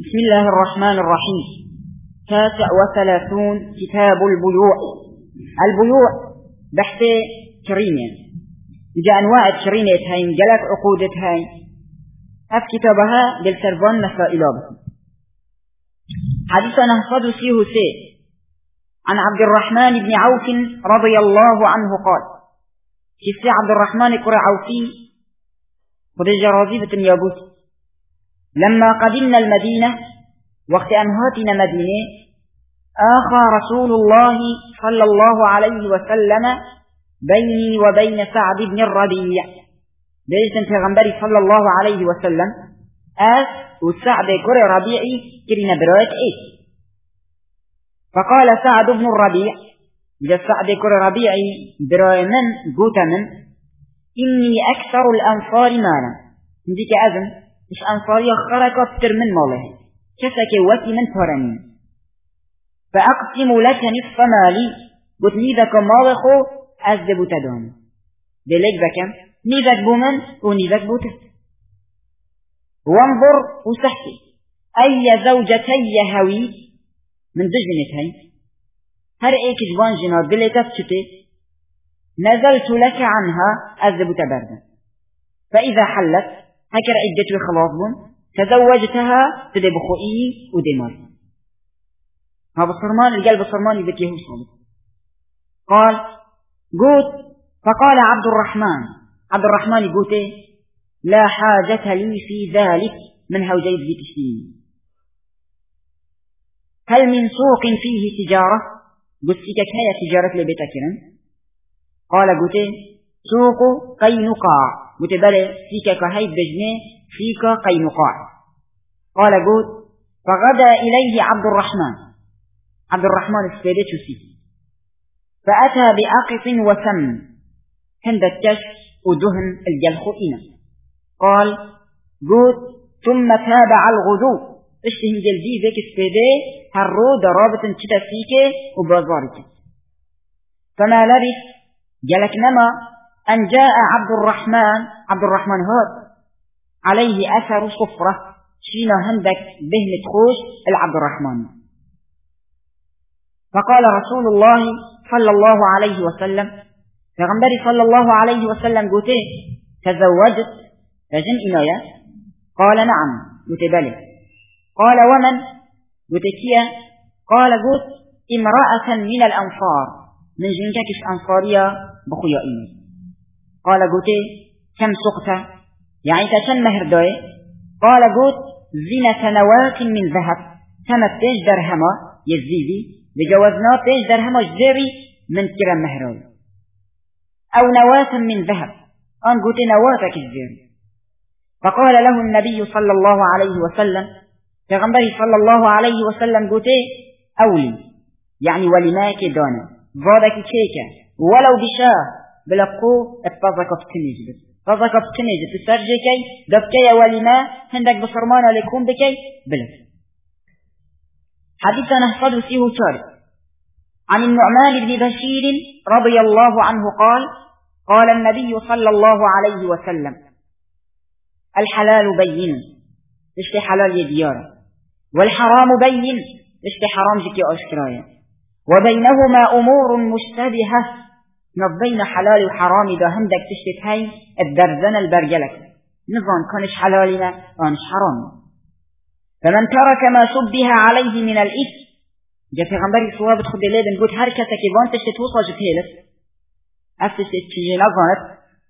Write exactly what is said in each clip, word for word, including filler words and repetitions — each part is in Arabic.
بسم الله الرحمن الرحيم. تاسع وثلاثون كتاب البيوع. البيوع بحث كريمين جاء أنواع الشرينة هاي جلك عقودة هاي هف كتابها بالسربان مسائلة. حديثنا نحفظ فيه سي عن عبد الرحمن بن عوف رضي الله عنه قال كسي عبد الرحمن كرة عوفي خذ الجرازيبة يابوت لما قدمنا المدينة وقت أنهاتنا مدينة آخى رسول الله صلى الله عليه وسلم بيني وبين سعد بن الربيع بيسن پیغمبری صلى الله عليه وسلم آس وسعد كرة ربيعي كرين برايت إيه. فقال سعد بن الربيع إذا سعد كرة ربيعي براي من قوت من إني أكثر الأنصار مالا عندك أذن مش أنصاري خرق أكثر من ماله كسك وتي من فرنين فأقسم لك نصف مالي قلت نيذك مالخو أزدب تدون بلك بكم نيذك بومن ونيذك بوتت وانظر وسحكي أي زوجتي هوي من دجنتين هر ايك جوان جنات دلتت شتي نزلت لك عنها أزدب تبردا فإذا حلت هكذا عدت خلاص بون تزوجتها تدي بخوئي ودمار. هذا الصرمان القلب الصرمان يبكيه صامت. قال قلت فقال عبد الرحمن عبد الرحمن قلت لا حاجة لي في ذلك من هوجيد ذي تشتين. هل من سوق فيه تجارة قلت فيك هي تجارة لبيتكرا. قال قلت سوق قينقاع قلت بلى فيك كهيد بجنة فيك قينقاع. قال قلت فغدا إليه عبد الرحمن عبد الرحمن السيدة فيه فأتى بأقط وسم عند الكشف ودهن الجلخئين. قال قلت ثم تابع الغدو اشتهي جلدي ذيك السيدة هرو درابة كتا فيك وبازارك. فما لبث جلك نما أن جاء عبد الرحمن عبد الرحمن هاد عليه أثر صفرة شينا هندك بهن تخوش العبد الرحمن. فقال رسول الله صلى الله عليه وسلم فغنبري صلى الله عليه وسلم قلت تزوجت رجل إنايا. قال نعم قلت بلي. قال ومن قلت كيا. قال قلت امرأة من الأنصار من جنككش أنصارية بخيا إني. قال قلت كم سقطة يعني كم مهر دوي. قال قلت زينة نواة من ذهب كما تيج درهما يزيدي بجوزنا تيج درهما جزيري من كرم مهروي أو نواة من ذهب أن قلت نواتك الزيري. فقال له النبي صلى الله عليه وسلم فغنبري صلى الله عليه وسلم قلت أولي يعني ولماك دانا ضادك كيكا ولو بشاه بلقو اتفضك بتنجد فضك بتنجد تسرجكي دبكي ولما هندك بصرمان لكم بكي بلد. حديثنا نحفظ فيه تاري عن النعمان بن بشير رضي الله عنه قال قال النبي صلى الله عليه وسلم الحلال بين اشتي حلال يديارة والحرام بين اشتي حرام جكي أشكرايا وبينهما أمور مشتبهة نبين حلال وحرام ده هندك تشتت هاي الدرزن البرجلك نظام كانش حلالنا وانش حرام. فمن ترك ما شبه عليه من الإثم جاء في غنبري صواب تخد الليل نقول هركتك وانت تشتت وصا جتهلت أفتشت تيجي نظرت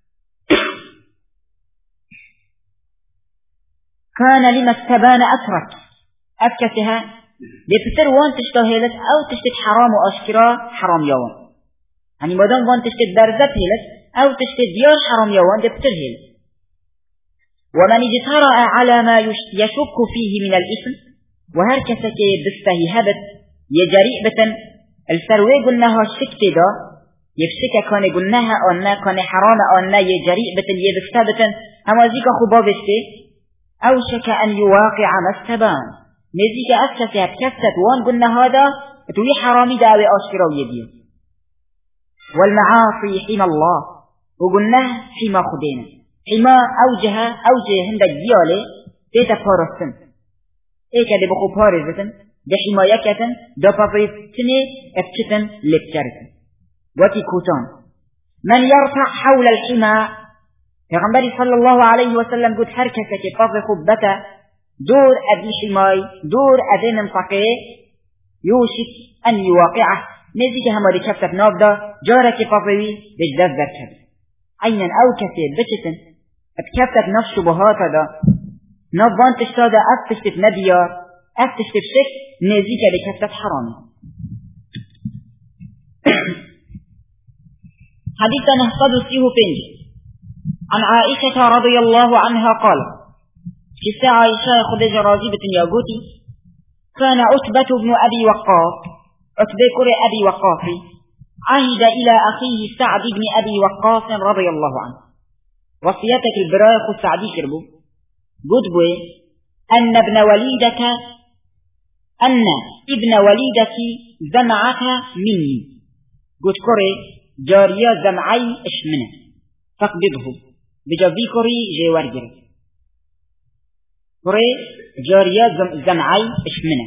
كان لما استبان أترك أفكتها بفتر وانت تشتهلت أو تشتت حرام وأشكرا حرام يوم يعني مادام وان تشتت درزت هلت أو تشتت ديار حرام يوان دبتر هلت. ومن اجترأ على ما يشك فيه من الإثم وهركسك يدسته هبت يجريء بتن الفروي قلناها شكت دا يفشك كان قلناها أننا كان حرام أننا يجريء بتن يدسته بتن أما ذيك خبابشته أو شك أن يواقع مستبان نزيك أفشك هبكست وان قلنا هذا توي حرامي داوي أشكرا ويديه. والمعاصي حمى الله وقلناه حمى خدينا حمى أوجه أوجه عند الديالة تتفارسن ایک دی بخو پارزتن دی حمایه کتن دا پاپریتنی ابتتن لبکرتن وتی کوتان من يرفع حول الحما پیغمبری صلی الله علیه وسلم گفت هر کسی که پاپ خوب بتا دور ادی حمای دور ادی منطقه یوشک ان یواقعه نزدیک هماری کفتت ناف دا جاره که پاپوی بجدف برکب عینا او کسی بچتن بكفتك نفس شبهات دا نبان تشتاد افتشتف نبيا افتشتف شك نزيك بكفتك حرام حديثا نهصد سيه فنج عن عائشة رضي الله عنها قال كسا عائشة خدج راجبة ياقوتي كان عتبة بن أبي وقاص عتبة كري أبي وقاص عهد إلى أخيه سعد بن أبي وقاص رضي الله عنه وصيتك البرايق السعدي كربو قد بوي أن ابن وليدك أن ابن وليدك زمعك مني قد كري جارية زمعي اشمنه فاقبضه بجابي كري جيوار جري كري جارية زمعي اشمنه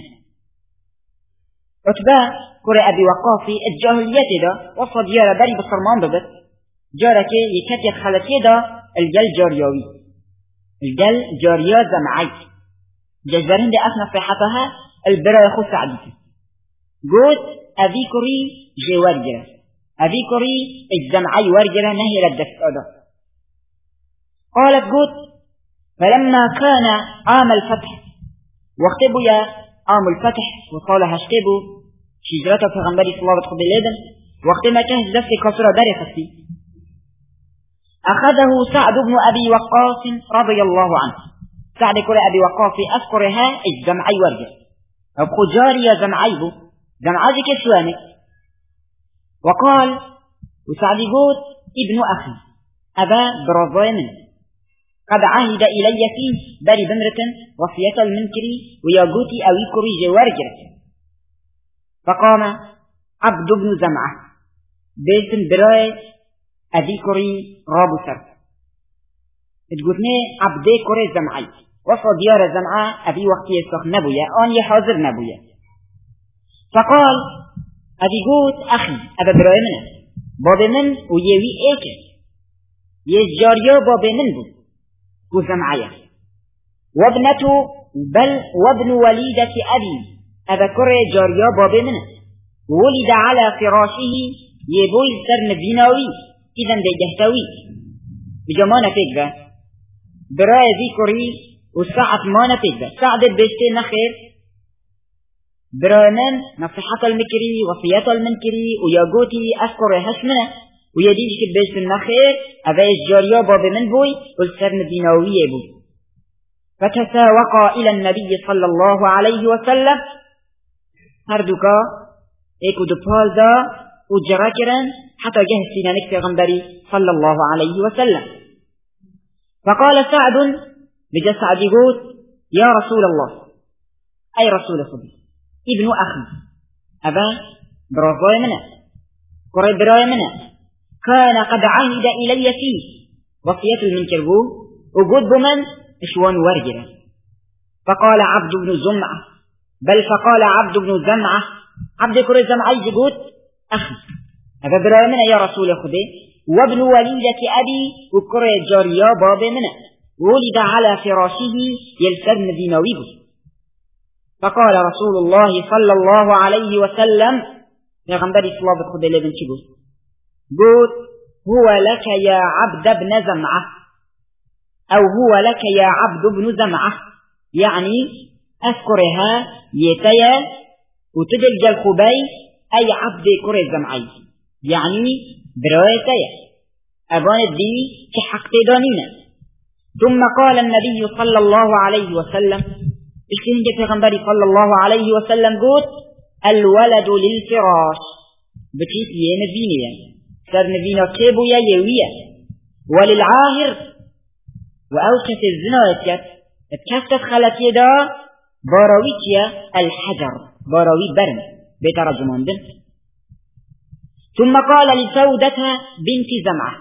عتبة كري أبي وقافي الجاهلية دا وصل ديارة بري بصرمان ببت جارك يكتيك خلطي دا الجل جاريوي الجل جاريا زمعي جزرين دي أثنى صحتها البرا يخو سعديك قلت أذي كري جي ورجرة أذي كري الزمعي ورجرة نهي ردك أدا قالت قلت فلما كان عام الفتح واختبوا يا عام الفتح وقال هشتبوا شجرة في غنبري صلى الله عليه وسلم واختما كهز دفتي كسرة داري خستي أخذه سعد بن أبي وقاص رضي الله عنه سعد كل أبي وقاص أذكرها الجمعي ورجع أبخو جارية جمعي بو جمعي كسوانك وقال وسعد يقول ابن أخي أبا برضاي منه قد عهد إلي فيه بري بمرة وصية المنكري وياقوتي أوي كري ورجع فقام عبد بن زمعة بيت براي أبي كري رابو سر تقولني عبدي كري زمعي وصل ديار زمعة أبي وقتي يسخ نبويا آني حاضر نبويا فقال أبي قوت أخي أبا براي منه بابي من ويوي إيك يجاريو بابي من بو بو زمعي وابنته بل وابن وليدة أبي أبا كري جاريو بابي منه ولد على فراشه يبوي سر نبيناوي إذن دي جهتوي بجمانة تكبه براي ذكري والساعة مانا تكبه سعد بيشتي نخير برانا نصيحة المكري وصية المنكري وياقوتي أذكر هشمنا ويديش بيشتي النخير أبا الجاريا باب من بوي والسرن ديناوي بوي فتساوقا إلى النبي صلى الله عليه وسلم هردوكا ايكو دبال دا وجراكرا حتى جهز سنانك في غنبري صلى الله عليه وسلم فقال سعد بجس سعد يقول يا رسول الله أي رسول صدي ابن أخي أبا برافوي منه قريب براي منه كان قد عهد إلي فيه وصية المنكر بو وقود بمن اشوان ورجرا فقال عبد بن زمعة بل فقال عبد بن زمعة عبد كري زمعة يقول أخي أبا براي منه يا رسول خدي وابن وليدة أبي وكري جاريا باب منه ولد على فراشه يلسرن دينويه فقال رسول الله صلى الله عليه وسلم يا غنبري صلابة خدي لبن شبه قل هو لك يا عبد ابن زمعة أو هو لك يا عبد ابن زمعة يعني أذكرها يتيا وتدلج الخبي أي عبد كري زمعي يعني برايتيا أبان الدين كحق دانينا ثم قال النبي صلى الله عليه وسلم اشتهنج في غنبري صلى الله عليه وسلم قلت الولد للفراش بكيت ينبينيا سر نبينا كيبو يا يويا وللعاهر وأوكت الزناية اتكفتت خلت يدا باراويكيا الحجر باراوي برن بترجمان بنت ثم قال لسودة بنت زمعة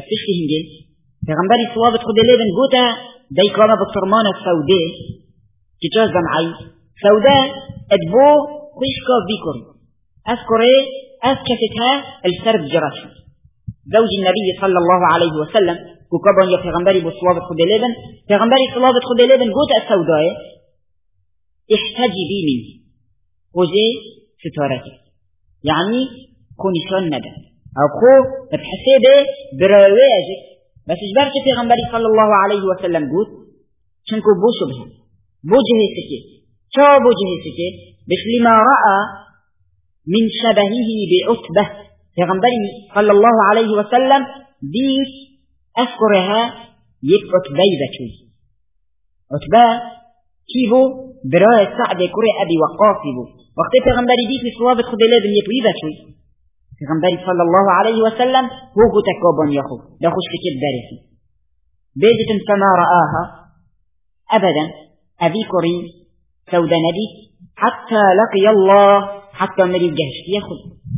فاستشتهنج في غنبري صوابت خد الليبن قوتا دي كاما بطرمان السوداء كتاز جمعي سوداء ادبو خشكا بيكر اذكري اذكتها السرب جرش زوج النبي صلى الله عليه وسلم كوكبان يا پیغمبري بصلابت خود لبن پیغمبري صلابت خود لبن قوت السوداء احتجبي مني خوزي ستارتي يعني خونشان ندى او خو بحسابه براواجك بس اجبرت پیغمبري صلى الله عليه وسلم قوت شنكو بو شبه بو جهي سكي شو بو جهي سكي بس لما رأى من شبهه بعتبة پیغمبري صلى الله عليه وسلم ديش اذكرها يك عتبه بچوي عتبه كي بو برای سعد كري ابي وقاص بو وقت پیغمبري ديش لصوابت خود لازم يتوي بچوي پیغمبري صلى الله عليه وسلم هو قو تكوبان يخو دخوش كتب دارسي بيجة فما رآها ابدا ابي كري سودا نبي حتى لقي الله حتى مريد جهش ياخد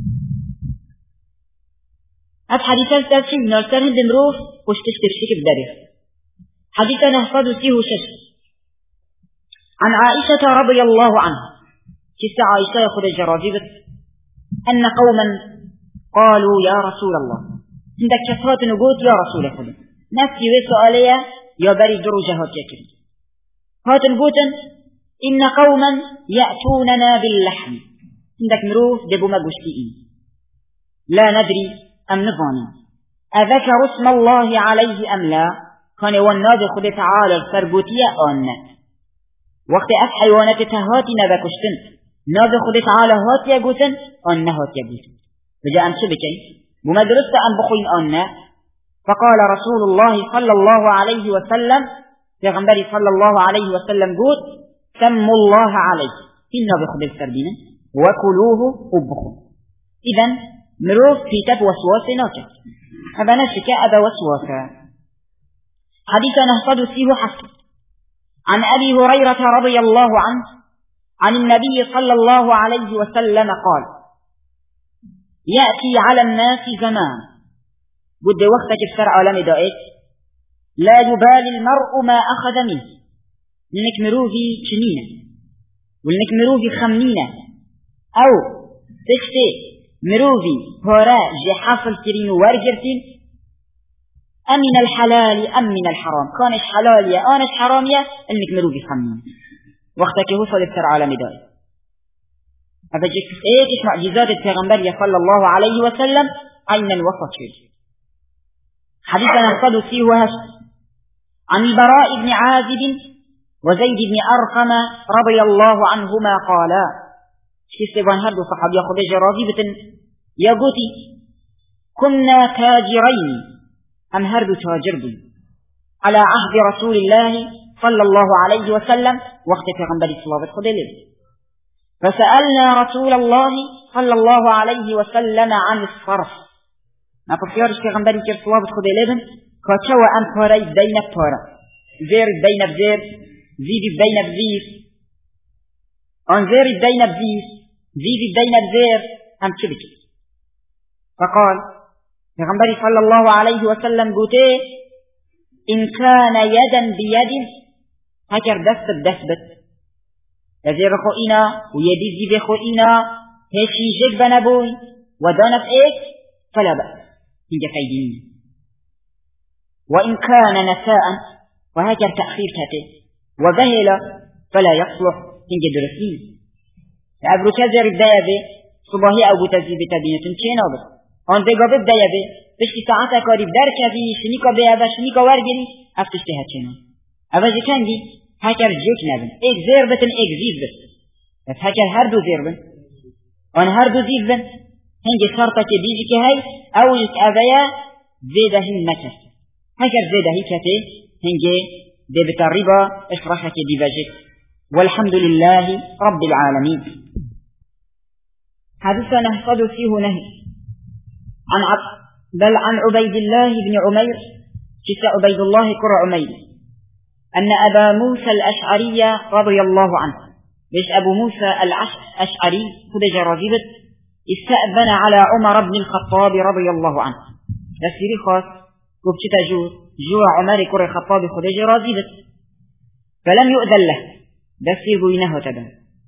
هاد حديثان تاسي نالتر هند مروف وش تشترشك بدارف حديثا نحفظ فيه شش عن عائشة رضي الله عنها كيس عائشة ياخد الجراجبة أن قوما قالوا يا رسول الله عندك شفات نقول يا رسول الله نفسي وسؤالية يا بري درجهات يكري هات نقوتن إن قوما يأتوننا باللحم عندك مروف دبو ما قشتئين لا ندري أم نظاني أذكر اسم الله عليه أم لا كان والنادي خد تعالى الفربوتية آن وقت أف حيوانات تهاتي نبكشتن نادي خد تعالى هات يقوتن آن هات يقوتن فجاء أم شبكي بما درست أم بخوين آن فقال رسول الله صلى الله عليه وسلم پیغمبری صلى الله عليه وسلم قول سموا الله عليه إنا بخد الفردين وكلوه وبخوا إذن مروف في تب وسواس ناكت هذا نفسك أبا وسواسا حديثا نهصد فيه حسن عن أبي هريرة رضي الله عنه عن النبي صلى الله عليه وسلم قال يأتي على الناس زمان قد وقتك السر عالم دائت لا يبالي المرء ما أخذ منه لنك مروفي شنينة ولنك مروفي خمنينة أو تشتي مروفي هورا جي حاصل كرين وارجرتين أم من الحلال أم من الحرام كانش حلال يا آنش حرام يا انك مروفي خمنينة وقتك وصل السر عالم دائت هذا جيك ايش معجزات الپیغمبر صلى الله عليه وسلم عين الوسط شيء حديثنا نقصد فيه وهشت عن البراء بن عازب وزيد بن أرقم رضي الله عنهما قالا شكستبان هردو صحابي خدج راغبة يقولي كنا تاجرين أم هردو تاجر بي على عهد رسول الله صلى الله عليه وسلم وقت پیغمبر صلوات خدج فسألنا رسول الله صلى الله عليه وسلم عن الصرف ما بفيارش پیغمبری که صلوات خود لبن کاچه و ام پاره بین پاره زیر بین بزیر زیدی بین بزیر آن زیر بین بزیر زیدی بین بزیر هم چه بکن فقال پیغمبری صلی الله علیه وسلم گوته ان كان يدا بيد هكر دست بدست زیر خوئینا و یدی زیب خوئینا هشی جد بنبوی و دانت ایک فلا بأس هنجا فايدين وإن كان نساء وهكذا تأخير كته وذهل فلا يصلح هنجا درسين أبرو تزر الديابي صباحي أو بتزيب تبينة چين آبر آن بقابب الديابي بشتي ساعتا كاريب در كذي شنيكا بيابا شنيكا ورگري افتشتها چين أبازي كنجي هكذا جيك نبن ايك زير بتن ايك زيب بس بس هكذا هردو زير بن آن هردو زيب بن هنجي شرطة بيجي كهي أولك أبايا زيده النكس هكذا زيده كته هنجي دي بتربا اشرحك بيباجك والحمد لله رب العالمين حديثنا نحفظ فيه نهي عن عب بل عن عبيد الله بن عمير كسا عبيد الله كر عمير أن أبا موسى الأشعري رضي الله عنه ليش أبو موسى الأشعري خدج رغبت استأذن على عمر بن الخطاب رضي الله عنه لسيري خاص كبشت جو جو عمر كر الخطاب خدج رغبت فلم يؤذن له دستي بوينه تدا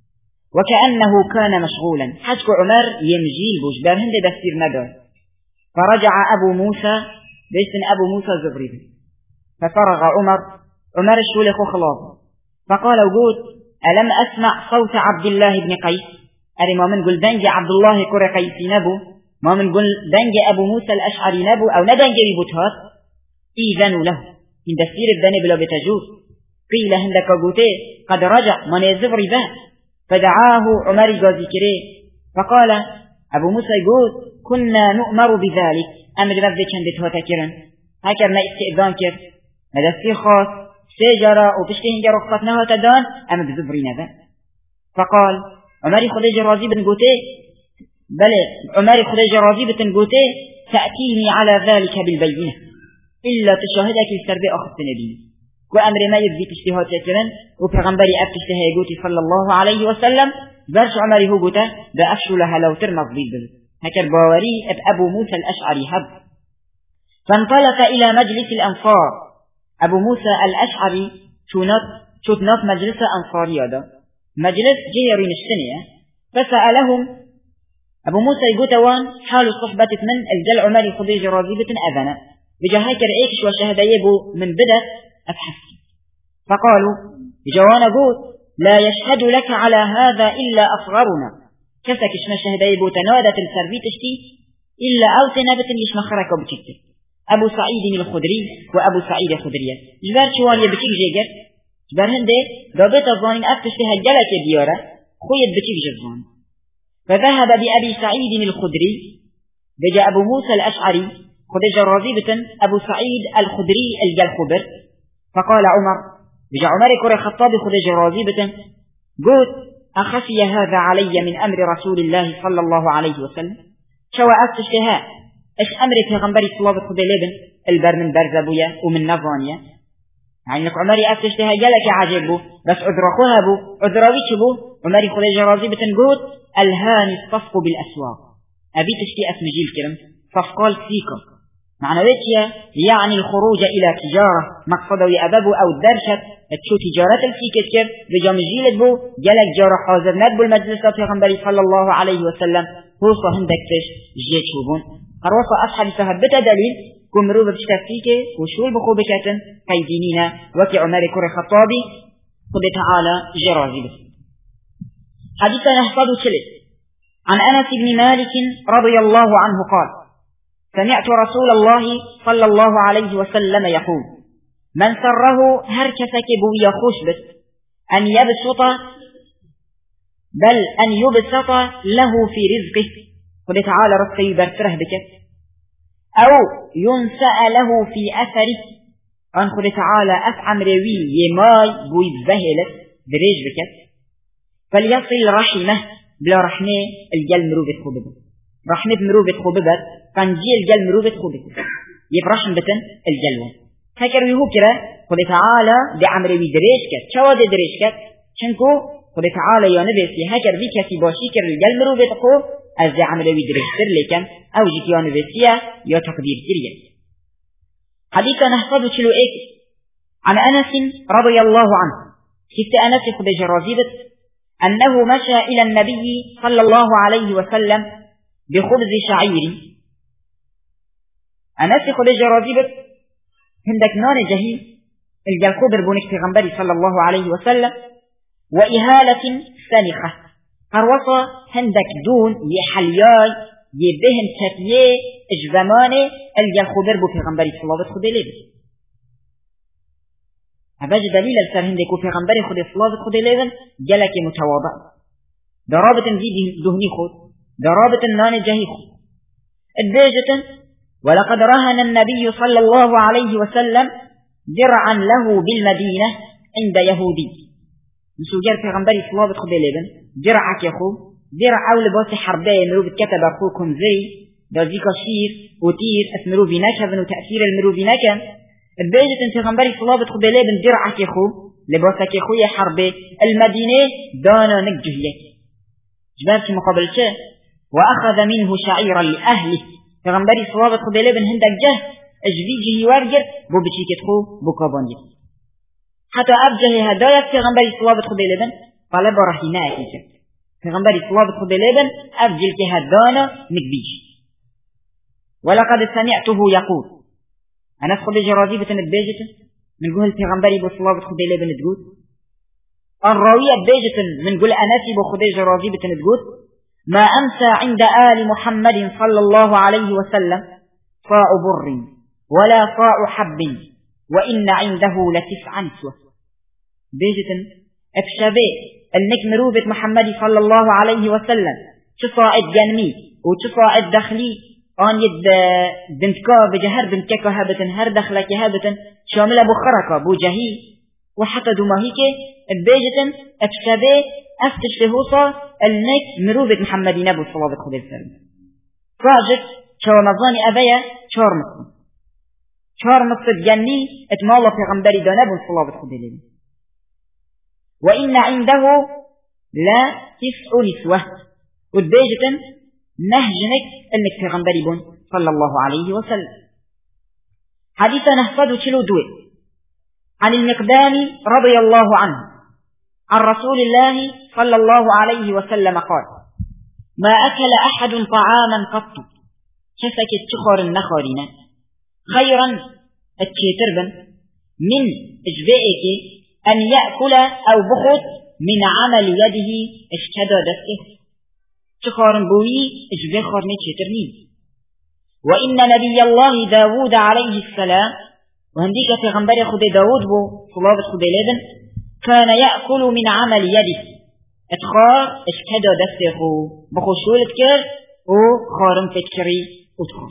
وكأنه كان مشغولا حجك عمر يمجيل بوش برهند دستير ندار فرجع أبو موسى باسم أبو موسى الزبري ففرغ عمر عمر الشولخ خلاص فقال وقود ألم أسمع صوت عبد الله بن قيس أري ما من قل دنج عبد الله كر قيسي نبو ما من قل دنج أبو موسى الأشعري نبو أو ندنج ببوتهات إذن له من دستير الدني بلا بتجوز قيل هندك قوتي قد رجع من الزبري ذا فدعاه عمر جازي كريه فقال أبو موسى يقول كنا نؤمر بذلك أمر رفضي كان هتكرن هكذا ما استئذان كر مدستير خاص سيجرى وبشتهن جا رخصتنا هتدان أمر بزبري نذا فقال عمر خديج راضي بن قوتي بل عمر خديج راضي بن قوتي تأتيني على ذلك بالبينة إلا تشاهدك السربي أخذت نبي وأمر ما يبدي تشتهات يكرن وبيغنبري أبتشتهي قوتي صلى الله عليه وسلم برش عمري هو قوته بأفشو لها لو ترمض بيبل هكر باوري أبو موسى الأشعري هب فانطلق إلى مجلس الأنصار أبو موسى الأشعري شوتنات مجلس أنصاري هذا مجلس جيرين السنة فسألهم أبو موسى يقوتوان حال صحبة من الجل عمري خديج راضيبة أذنا بجهاكر إيكش وشهديبه من بدأ أبحث فقالوا جوانا قوت لا يشهد لك على هذا إلا أصغرنا كسكش نشهديبه تنادة السربيتشتي إلا أو سنبة يشمخرك بكتب أبو سعيد الخدري وأبو سعيد الخدرية جبار شوال يبكيك جيجر جبار هنده دابت الظانين أفتشتها الجلك ديارة خويت بكيك جزان فذهب بأبي سعيد الخدري بجاء أبو موسى الأشعري خدج راضيبة أبو سعيد الخدري الجلخبر فقال عمر بجاء عمر كري خطاب خدج راضيبة قلت أخفي هذا علي من أمر رسول الله صلى الله عليه وسلم شو أفتشتها إيش أمري في غنبري صلابة خدلبن البر من برزبويا ومن نظانيا يعني لك عمري أفتشتها جلك عجبه بس أدركوها بو أدراويش بو عمري خدج راضيبة قلت الهاني الصفق بالأسواق أبي تشتي اسم جيل كرم فقال فيكم معنى ويتيا يعني الخروج إلى تجارة مقصده يأببو أو الدرشة تشو تجارة الفيكت كر بجام جيلت بو جلك جارة حاضر ندبو المجلسة في غنبري صلى الله عليه وسلم هوصا هندك تش جيت شوبون قروصا أصحاب سهبت دليل كمرو بشتفيك وشول بخوبكة قيدينينا وكي عمر كري خطابي قد تعالى جرازي بس حديثا نحفظ ثلث عن أنس بن مالك رضي الله عنه قال سمعت رسول الله صلى الله عليه وسلم يقول من سره هركسك بويا خشبت أن يبسط بل أن يبسط له في رزقه قد تعالى ربك برتره بك أو ينسأ له في أثره أن قد تعالى أفعم روي يماي بوي بذهلت دريج بك فليصل رحمه بلا رحمه الجل مروبة خببت رحمة مروبة خببت فانجي الجل مروبة خببت يبرحم بتن الجلوة هكذا يهو كرا قد تعالى دي عمروي دريج كت شوا دي دريج كت شنكو قد تعالى يا نبسي هكذا بي كسي باشي كر الجل مروبة خب از دي عمروي دريج تر لكن او جيت يا نبسية يا تقدير كريا حديثا نحفظ شلو ايك عن أنس رضي الله عنه كيف أنس قد جرازيبت أنه مشى إلى النبي صلى الله عليه وسلم بخبز شعير أنس قد جرازيبت هندك نان جهي الجلخبر بونك في غنبري صلى الله عليه وسلم وإهالة سنخة هروصة هندك دون يحلياي يبهن تفيه اجزماني الجلخبر بو في غنبري صلى الله عليه وسلم هذا دليل السرهندك في غنبري خد صلاة خد ليذن جلك متواضع ضرابة زيد دهني خد ضرابة النان جهي خد الداجة ولقد رهن النبي صلى الله عليه وسلم درعا له بالمدينة عند يهودي مسوجر في غنبري صلاة خد ليذن درعك يا خو درع أول باس حربية مروب كتب أخوكم زي دازيكا شير وتير اسمرو بنكا وتأثير المرو بنكا البيجة انت غنبري صلاة خبالي بن درعك يخو لباسك يخو يا حربي المدينة دانا نجهيك جبالك مقابل شيء وأخذ منه شعيرا لأهله غنبري صلاة خبالي بن هندك جه اجفيجي يوارجر بو بشيك تخو بو كابانجي حتى أبجه هدايا في غنبري صلابة خدي لبن قال برهينا أكيد في غنبري صلابة خدي لبن أبجل كهدانا نكبيش. ولقد سمعته يقول أنا خدي جرازي بتنبيجة من قول في غنبري بصلابة خدي لبن تقول الراوية بيجة من قول أناسي بخدي جرازي بتنتقول ما أمسى عند آل محمد صلى الله عليه وسلم صاع بر ولا صاع حب وإن عنده لتسعا سوى بيجة أكشبه أنك مروبة محمد صلى الله عليه وسلم تصاعد جنمي وتصاعد دخلي أن يد بنتكا بجهر بنتكا هابة هر دخلك هابة شاملة بخركة بجهي وحتى دماهيك بيجة أكشبه أفتش لهوصة أنك مروبة محمد نبو صلى الله عليه وسلم فاجت شو مظاني أبايا شار مصر شار مصر جني اتمالى في غنبري دانبو صلى الله عليه وسلم وإن عنده لا تسع نسوة ودبيجة نهجنك أنك في غنبري بون صلى الله عليه وسلم. حديثا نحفظ تلو دوي عن المقدام رضي الله عنه عن رسول الله صلى الله عليه وسلم قال ما أكل أحد طعاما قط كسك التخر النخرين خيرا التشتربا من إجبائك أن يأكل أو بخط من عمل يده اشتدى دسته تخار بوي إجباء خرني تشترنين. وإن نبي الله داود عليه السلام وهنديك في غنبري خدي داود بو صلابة خدي لابن كان يأكل من عمل يده اتخار اشتدى دسته بخشول تكر وخارم تكري ادخل.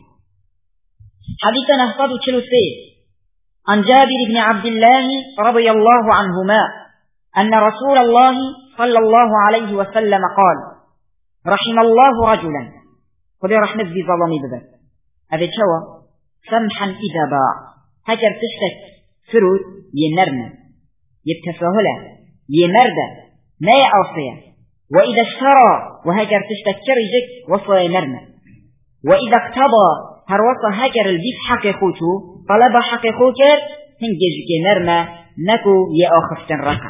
حديثا نحفظ تلو سيه عن جابر بن عبد الله رضي الله عنهما أن رسول الله صلى الله عليه وسلم قال رحم الله رجلا قد رحمة في ظلمي ببت هذا شوى سمحا إذا باع هكذا تشتك فرود ينرنا يبتفاهلا يمردة ما يعصيه وإذا اشترى وهكذا تشتك كرجك وصل ينرنا وإذا اقتضى هروصة هكذا البيت حق خوتو طلب حق خوكر هنجيجك نرنا نكو يأخفتن رقع.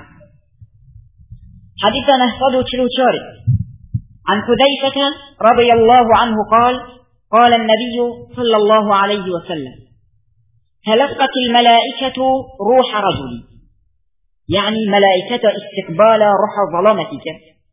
حديثا نحفظه تلو شارك عن حذيفة رضي الله عنه قال قال النبي صلى الله عليه وسلم تلقت الملائكة روح رجل يعني ملائكة استقبال روح ظلامتك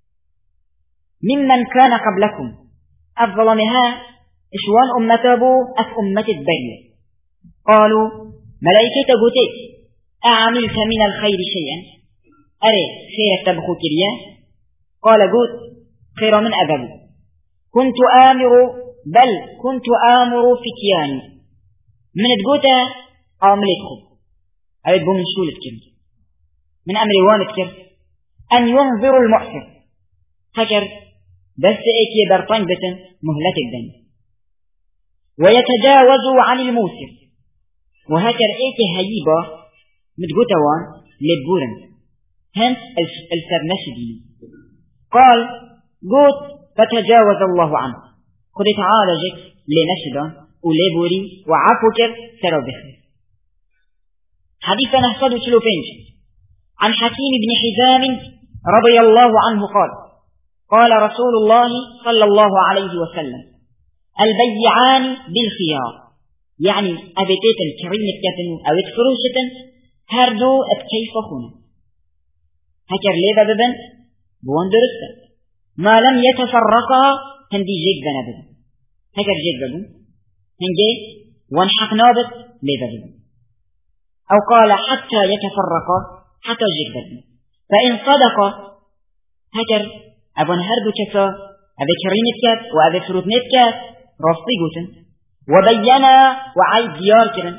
ممن كان قبلكم الظلمها إشوان أمتابو أف أمة البرية قالوا ملائكة قتت أعملت من الخير شيئا أري خير تبخو كريا قال قلت خير من أبو كنت آمر بل كنت آمر فتياني من تقوتا آملتكم أريد بو من شولتكم من أمر وانتكم أن ينظر المؤسر فكر بس إيكي برطان بسن مهلة الدنيا ويتجاوزوا عن الموسر وهكذا إيكي هيبة متقوتوان لبورن هنس السرنشدين قال قوت فتجاوز الله عنه قد تعالجك لنشدان ولبوري وعفوك سروا بخير. حديثا نحفظ تلوفينج عن حكيم بن حزام رضي الله عنه قال قال رسول الله صلى الله عليه وسلم البيعان بالخيار يعني أبتيت الكريمة كتن أو اتفروشة هردو أبكيف خونه هكر ليبا ببن بوان درسة ما لم يتفرقا هندي جيك بنا ببن هكر جيك ببن هنجي وانحق نابت ليبا ببن أو قال حتى يتفرقا حتى جيك ببن فإن صدقا هكر أبن هردو كتا أبي كريمة كت وأبي فروتنت كت رفضي قوتن وبينا وعيد ديار كرن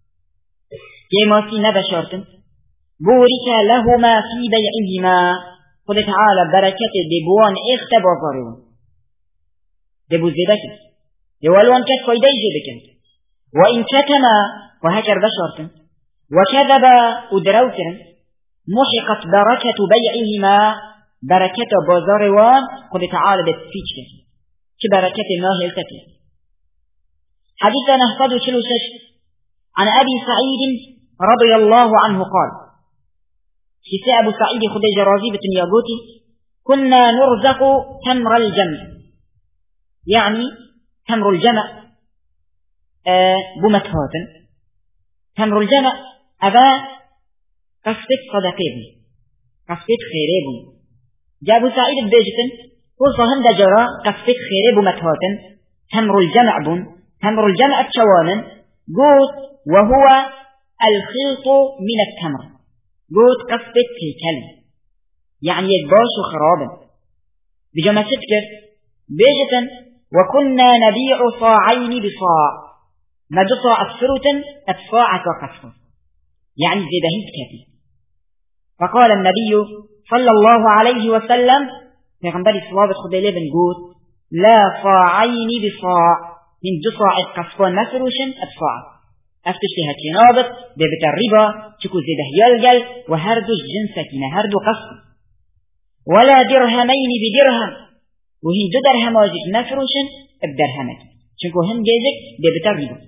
كما في نبشارتن بورك لهما في بيعهما قل تعالى بركة دبوان اختبا ظارون دبو زبكن يوالوان كت فايدي جبكن وإن كتما وهكر بشارتن وكذب أدروكرن محقت بركة بيعهما بركة بازاروان قل تعالى بتفيتك كبركة الله التكي. حديثا نحفظ شلو شش عن أبي سعيد رضي الله عنه قال كساء أبو سعيد خديج رازي بتنيا قوتي كنا نرزق تمر الجمع، يعني تمر الجمع أه بمتهاتن. تمر الجمع أبا قصة صدقين قصة خيرين. جابوا سعيد بيجتن وصهم دجرا قصة خيرين بمتهاتن. تمر الجمع بن تمر الجمع تشوانا قوت وهو الخلط من التمر. قوت قصة هيكل يعني يكباش وخرابا بجمع ستكر بيجتن وكنا نبيع صاعين بصاع ما جصع الثروة أتصاعك وقصفه يعني زيدهين كثير. فقال النبي صلى الله عليه وسلم في غنبري صلابة خديلة بن قوت لا صاعين بصاع من جصع القصفان مفروشا أتصاع أفتش لها تنابط ببت الربا تكو زيده يلجل وهردو الجنسة هردو قصف ولا درهمين بدرهم وهن دو درهم واجك مفروشا بدرهمك شنكو هن جيزك ببت الربا